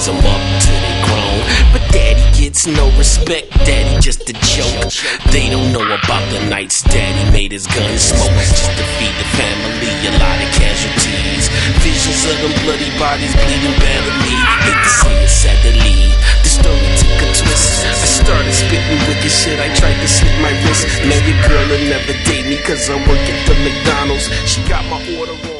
them up till they grown. But daddy gets no respect, daddy just a joke. They don't know about the nights daddy made his gun smoke just to feed the family, a lot of casualties. Visions of them bloody bodies bleeding badly. Hate to see it sadly. The story took a twist. I started spitting wicked shit, I tried to slit my wrist. Now your girl will never date me cause I work at the McDonald's. She got my order wrong.